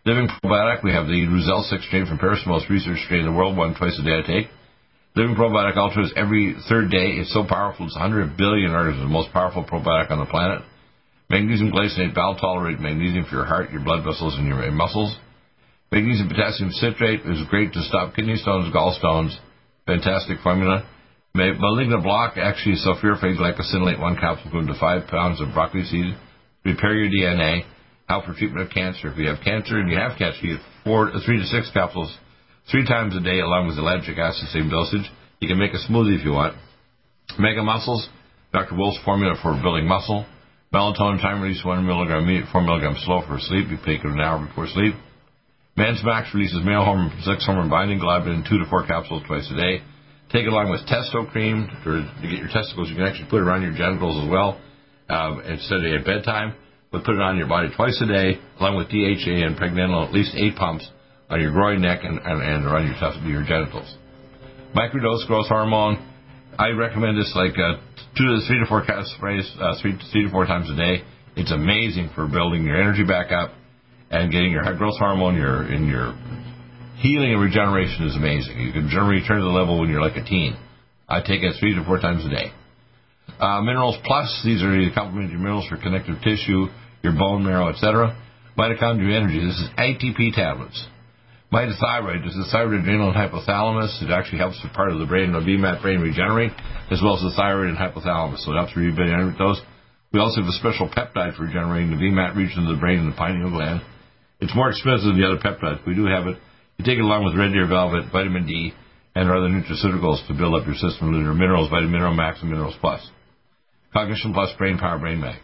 Living Probiotic, we have the Roselle six strain from Paris, the most researched strain in the world, one twice a day I take. Living Probiotic Ultra is every third day. It's so powerful, it's one hundred billion organisms, the most powerful probiotic on the planet. Magnesium glycinate, valve-tolerated magnesium for your heart, your blood vessels, and your muscles. Magnesium potassium citrate is great to stop kidney stones, gallstones. Fantastic formula. Malignant block, actually sulforaphane glycosinolate, one capsule equivalent to five pounds of broccoli seed. Repair your D N A. Help for treatment of cancer. If you have cancer and you have cancer, you get four, three to six capsules three times a day along with ellagic acid, same dosage. You can make a smoothie if you want. Mega Muscles, Doctor Wolf's formula for building muscle. Melatonin time release, one milligram immediate, four milligrams slow for sleep. You take it an hour before sleep. Man's Max releases male hormone, sex hormone binding globulin, two to four capsules twice a day. Take it along with Testo Cream to, to get your testicles. You can actually put it around your genitals as well um, instead of at bedtime. But put it on your body twice a day, along with D H A and pregnenolone, at least eight pumps on your groin, neck, and, and, and around your, test, your genitals. Microdose growth hormone. I recommend this like uh, two to three to four sprays, uh, three, three to four times a day. It's amazing for building your energy back up and getting your growth hormone. Your in your healing and regeneration is amazing. You can generally return to the level when you're like a teen. I take it three to four times a day. Uh, Minerals Plus. These are the complementary minerals for connective tissue, your bone marrow, et cetera. Mitochondrial Energy. This is A T P tablets. Mitothyroid. This is thyroid, adrenal, and hypothalamus. It actually helps the part of the brain, the V MAT brain, regenerate, as well as the thyroid and hypothalamus. So it helps regenerate those. We also have a special peptide for regenerating the V MAT region of the brain and the pineal gland. It's more expensive than the other peptides. We do have it. You take it along with Red Deer Velvet, vitamin D, and our other nutraceuticals to build up your system. Your minerals, Vitamin Mineral Max, and Minerals Plus. Cognition Plus, Brain Power, Brain Mag.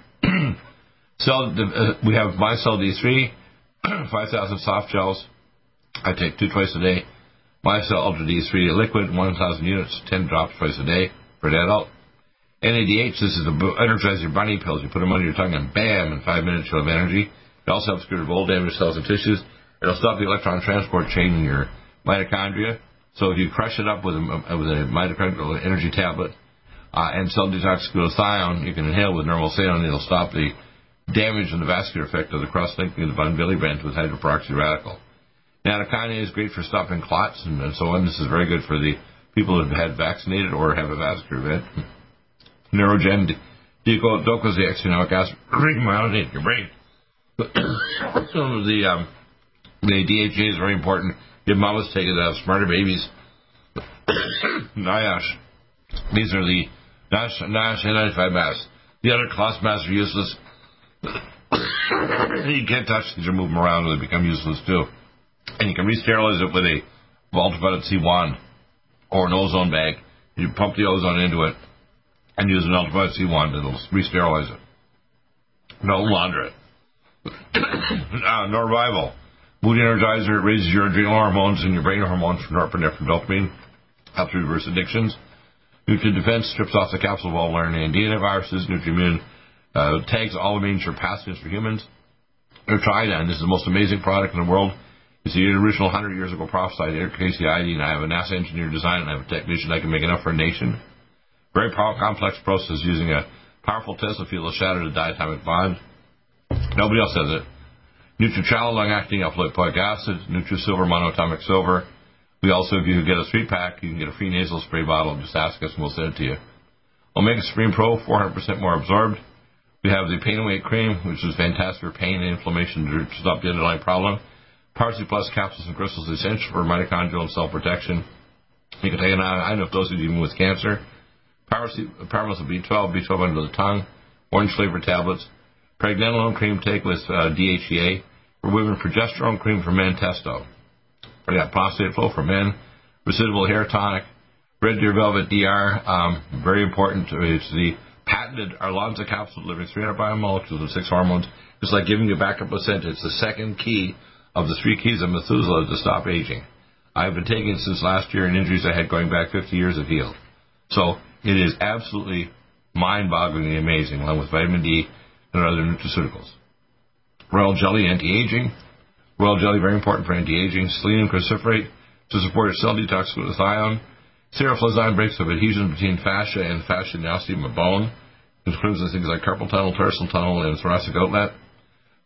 Cell, uh, we have MyCell D three, five thousand soft gels. I take two twice a day. MyCell Ultra D three liquid, one thousand units, ten drops twice a day for an adult. N A D H, this is the Energizer Bunny pills. You put them under your tongue and bam, in five minutes you'll have energy. It also helps get rid of old damaged cells and tissues. It'll stop the electron transport chain in your mitochondria. So if you crush it up with a, with a mitochondrial energy tablet uh, and cell detox glutathione, you can inhale with normoxidone. It'll stop the damage and the vascular effect of the cross-linking of the von Wille band with hydroperoxy radical. Nattokinase is great for stopping clots and, and so on. This is very good for the people who have had vaccinated or have a vascular event. Neurogen, docosahexaenoic acid, remyelinate your brain. Some of the um, the D H A is very important. Give mamas take it to have smarter babies. NIOSH. These are the NIOSH, NIOSH N ninety-five masks. The other class masks are useless. You can't touch these or move them around or they become useless too. And you can re-sterilize it with a ultraviolet C wand or an ozone bag. You pump the ozone into it and use an ultraviolet C wand and it'll re-sterilize it. No launder it. uh, Norvival. Mood Energizer. It raises your adrenal hormones and your brain hormones from norepinephrine, dopamine. Helps reverse addictions. Nutrient Defense strips off the capsule of all R N A and D N A viruses. Nutriimmune uh, tags all the major pathogens for humans. Nutridine. This is the most amazing product in the world. It's the original one hundred years ago prophesied Casey iodine. I have a NASA engineer design and I have a technician. I can make enough for a nation. Very powerful, complex process using a powerful Tesla field to shatter the diatomic bond. Nobody else has it. Nutrichal, long-acting alpha-lipoic acid. Nutrisilver, monoatomic silver. We also, if you get a three-pack, you can get a free nasal spray bottle. Just ask us and we'll send it to you. Omega Supreme Pro, four hundred percent more absorbed. We have the Pain Away Cream, which is fantastic for pain and inflammation to stop the underlying problem. Parsley Plus capsules and crystals essential for mitochondrial and cell protection. You can take an high enough dosage even with cancer. Powerful B twelve, B twelve under the tongue. Orange flavored tablets. Pregnenolone cream take with uh, D H E A. For women, progesterone cream for men, Testo. We got prostate flow for men. Residual hair tonic. Red Deer Velvet D R, um, very important. It's the patented Arlanza capsule delivering three hundred biomolecules of six hormones. It's like giving you backup placenta. It's the second key of the three keys of Methuselah to stop aging. I've been taking it since last year, and injuries I had going back fifty years have healed. So it is absolutely mind-bogglingly amazing, along with vitamin D and other nutraceuticals. Royal Jelly, anti-aging. Royal Jelly, very important for anti-aging. Selenium cruciferate to support your cell detox glutathione. Seroflozyme breaks up adhesion between fascia and fascia and osteum of bone. It includes things like carpal tunnel, tarsal tunnel, and thoracic outlet.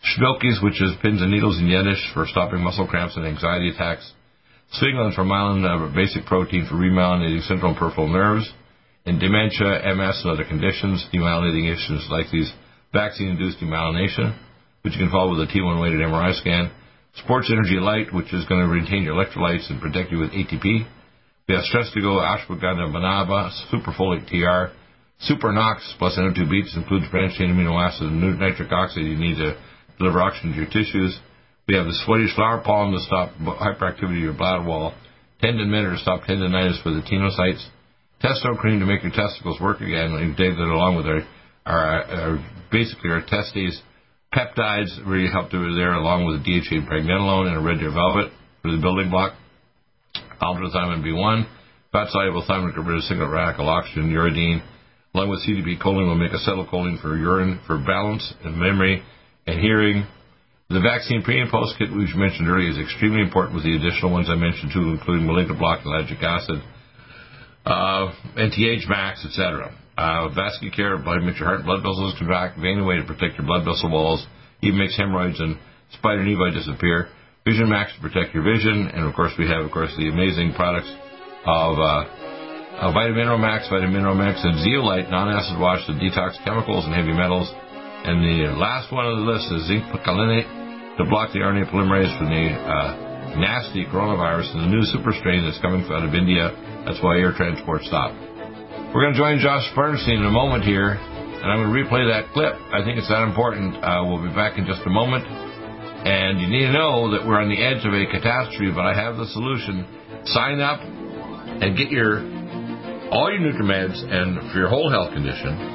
Schmilkes, which is pins and needles in Yiddish for stopping muscle cramps and anxiety attacks. Sphingolin for myelin, uh, basic protein for remyelinating central and peripheral nerves. In dementia, M S, and other conditions, demyelinating issues like these vaccine-induced demyelination, which you can follow with a T one weighted M R I scan. Sports Energy Light, which is going to retain your electrolytes and protect you with A T P. We have Stress to Go, Ashwagandha Banaba, Superfolate T R. Super Nox plus N O two beats includes branched-chain amino acid and nitric oxide you need to deliver oxygen to your tissues. We have the Swedish flower pollen to stop hyperactivity of your bladder wall. Tendon Minute to stop tendonitis for the tenocytes. Testo Cream to make your testicles work again. And Dave that along with our, our, our basically our testes peptides really help over there, along with the D H A and pregnenolone and a red deer velvet for the building block. Alpha-thiamine B one, fat-soluble thiamine to get rid of single radical oxygen, uridine. Along with C D B choline will make acetylcholine for urine, for balance and memory and hearing. The vaccine pre and post kit, which we mentioned earlier, is extremely important with the additional ones I mentioned too, including malignant block, ellagic acid, uh, Anti Age Max, et cetera. Uh, Vascular blood makes your heart and blood vessels contract, vein away to protect your blood vessel walls, even makes hemorrhoids and spider nevi disappear. Vision Max to protect your vision, and of course we have, of course, the amazing products of uh, uh, Vitamin Mineral Max, Vitamin Mineral Max, and Zeolite non-acid wash to detox chemicals and heavy metals. And the last one on the list is Zinc Picolinate to block the R N A polymerase from the uh, nasty coronavirus and the new super strain that's coming out of India. That's why air transport stopped. We're going to join Josh Bernstein in a moment here, and I'm going to replay that clip. I think it's that important. Uh, we'll be back in just a moment. And you need to know that we're on the edge of a catastrophe, but I have the solution. Sign up and get your all your NutriMeds and for your whole health condition.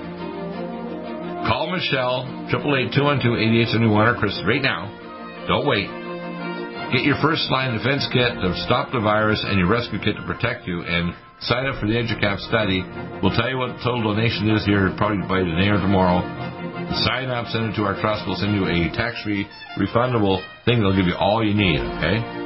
Call Michelle, eight eight eight, two one two, eight eight seven one, or Chris right now. Don't wait. Get your first line defense kit to stop the virus and your rescue kit to protect you, and sign up for the EduCap study. We'll tell you what the total donation is here probably by today or tomorrow. Sign up, send it to our trust. We'll send you a tax-free, refundable thing that'll give you all you need, okay?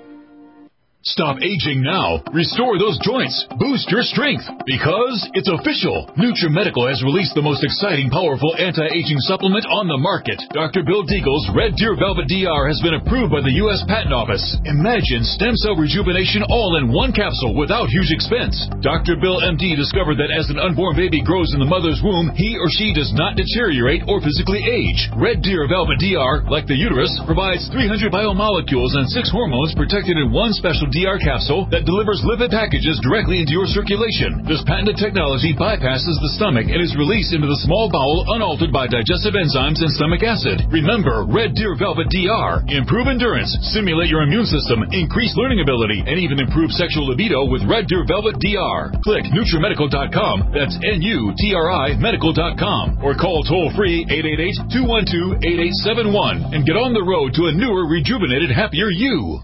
Stop aging now. Restore those joints. Boost your strength. Because it's official. NutriMedical has released the most exciting, powerful anti-aging supplement on the market. Doctor Bill Deagle's Red Deer Velvet D R has been approved by the U S Patent Office. Imagine stem cell rejuvenation all in one capsule without huge expense. Doctor Bill M D discovered that as an unborn baby grows in the mother's womb, he or she does not deteriorate or physically age. Red Deer Velvet D R, like the uterus, provides three hundred biomolecules and six hormones protected in one special D R capsule that delivers lipid packages directly into your circulation. This patented technology bypasses the stomach and is released into the small bowel unaltered by digestive enzymes and stomach acid. Remember, Red Deer Velvet D R. Improve endurance, stimulate your immune system, increase learning ability, and even improve sexual libido with Red Deer Velvet D R. Click NutriMedical dot com, that's N U T R I medical dot com, or call toll-free eight eight eight, two one two, eight eight seven one and get on the road to a newer, rejuvenated, happier you.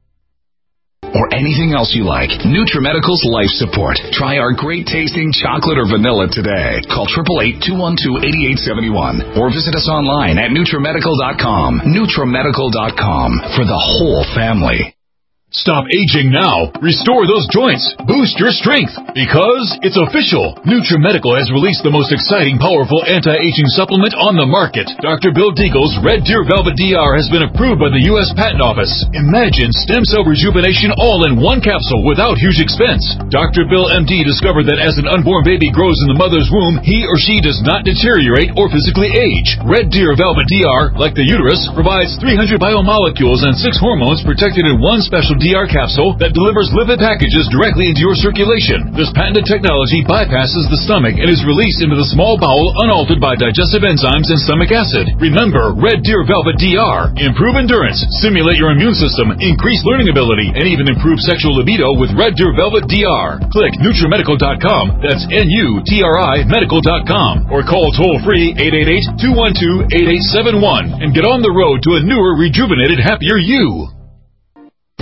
Or anything else you like. NutriMedical's Life Support. Try our great tasting chocolate or vanilla today. Call eight eight eight, two one two, eight eight seven one or visit us online at NutriMedical dot com. NutriMedical dot com for the whole family. Stop aging now. Restore those joints. Boost your strength. Because it's official. NutriMedical has released the most exciting, powerful anti-aging supplement on the market. Doctor Bill Deagle's Red Deer Velvet D R has been approved by the U S Patent Office. Imagine stem cell rejuvenation all in one capsule without huge expense. Doctor Bill M D discovered that as an unborn baby grows in the mother's womb, he or she does not deteriorate or physically age. Red Deer Velvet D R, like the uterus, provides three hundred biomolecules and six hormones protected in one special D R capsule that delivers lipid packages directly into your circulation. This patented technology bypasses the stomach and is released into the small bowel unaltered by digestive enzymes and stomach acid. Remember, Red Deer Velvet D R. Improve endurance, stimulate your immune system, increase learning ability, and even improve sexual libido with Red Deer Velvet D R. Click NutriMedical dot com, that's N U T R I medical dot com, or call toll-free eight eight eight, two one two, eight eight seven one and get on the road to a newer, rejuvenated, happier you.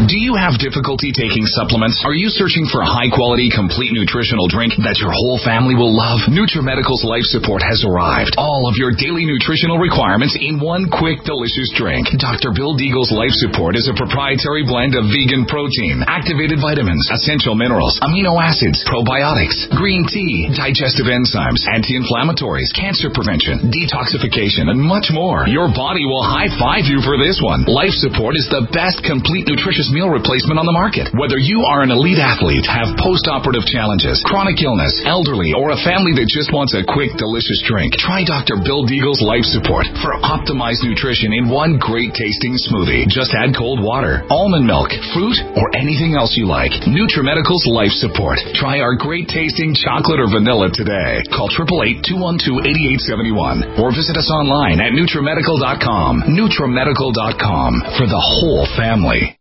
Do you have difficulty taking supplements? Are you searching for a high-quality, complete nutritional drink that your whole family will love? NutriMedical's Life Support has arrived. All of your daily nutritional requirements in one quick, delicious drink. Doctor Bill Deagle's Life Support is a proprietary blend of vegan protein, activated vitamins, essential minerals, amino acids, probiotics, green tea, digestive enzymes, anti-inflammatories, cancer prevention, detoxification, and much more. Your body will high-five you for this one. Life Support is the best complete nutritious meal replacement on the market. Whether you are an elite athlete, have post-operative challenges, chronic illness, elderly, or a family that just wants a quick, delicious drink, try Doctor Bill Deagle's Life Support for optimized nutrition in one great tasting smoothie. Just add cold water, almond milk, fruit, or anything else you like. NutriMedical's Life Support. Try our great tasting chocolate or vanilla today. Call eight eight eight, two one two, eight eight seven one or visit us online at NutriMedical dot com. NutriMedical dot com for the whole family.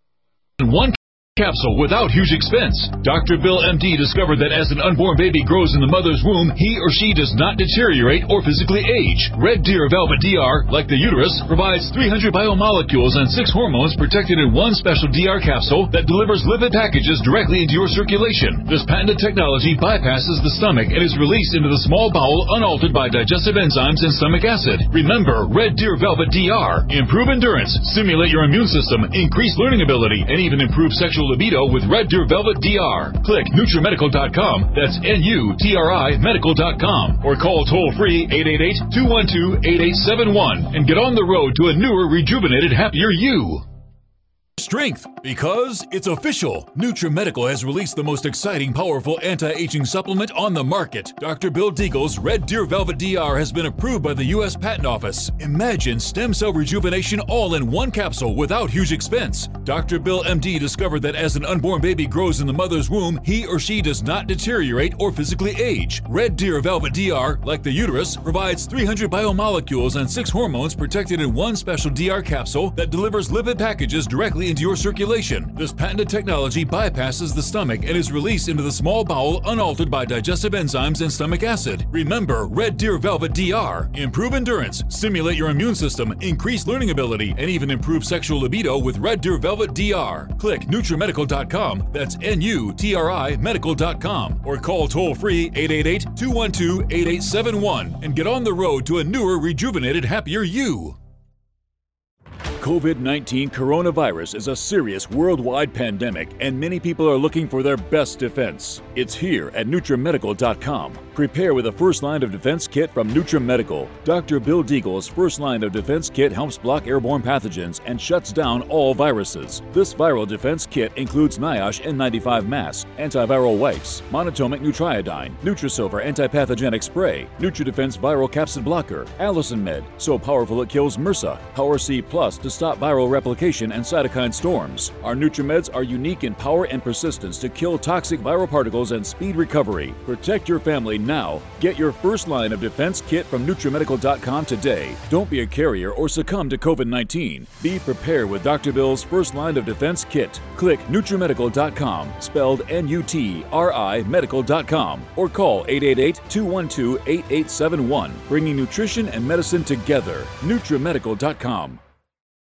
One capsule without huge expense. Doctor Bill M D discovered that as an unborn baby grows in the mother's womb, he or she does not deteriorate or physically age. Red Deer Velvet D R, like the uterus, provides three hundred biomolecules and six hormones protected in one special D R capsule that delivers lipid packages directly into your circulation. This patented technology bypasses the stomach and is released into the small bowel unaltered by digestive enzymes and stomach acid. Remember, Red Deer Velvet D R. Improve endurance, stimulate your immune system, increase learning ability, and even improve sexual libido with Red Deer Velvet D R. Click NutriMedical dot com, that's N U T R I Medical dot com, or call toll-free eight eight eight, two one two, eight eight seven one and get on the road to a newer, rejuvenated, happier you. Strength, because it's official. NutriMedical has released the most exciting, powerful anti-aging supplement on the market. Doctor Bill Deagle's Red Deer Velvet D R has been approved by the U S Patent Office. Imagine stem cell rejuvenation all in one capsule without huge expense. Doctor Bill M D discovered that as an unborn baby grows in the mother's womb, he or she does not deteriorate or physically age. Red Deer Velvet D R, like the uterus, provides three hundred biomolecules and six hormones protected in one special D R capsule that delivers lipid packages directly into your circulation. This patented technology bypasses the stomach and is released into the small bowel unaltered by digestive enzymes and stomach acid. Remember, Red Deer Velvet D R. Improve endurance, stimulate your immune system, increase learning ability, and even improve sexual libido with Red Deer Velvet D R. Click NutriMedical dot com, that's N U T R I Medical dot com, or call toll-free eight eight eight, two one two, eight eight seven one and get on the road to a newer, rejuvenated, happier you. COVID nineteen coronavirus is a serious worldwide pandemic, and many people are looking for their best defense. It's here at NutriMedical dot com. Prepare with a first line of defense kit from NutriMedical. Doctor Bill Deagle's first line of defense kit helps block airborne pathogens and shuts down all viruses. This viral defense kit includes NIOSH N ninety-five masks, antiviral wipes, monatomic Nutriodine, Nutrisilver antipathogenic spray, NutriDefense viral capsid blocker, Allison Med, so powerful it kills MRSA, Power C Plus to stop viral replication and cytokine storms. Our NutriMeds are unique in power and persistence to kill toxic viral particles and speed recovery. Protect your family now. Get your first line of defense kit from NutriMedical dot com today. Don't be a carrier or succumb to COVID nineteen. Be prepared with Doctor Bill's first line of defense kit. Click NutriMedical dot com, spelled N U T R I Medical dot com, or call eight eight eight, two one two, eight eight seven one, bringing nutrition and medicine together. NutriMedical dot com.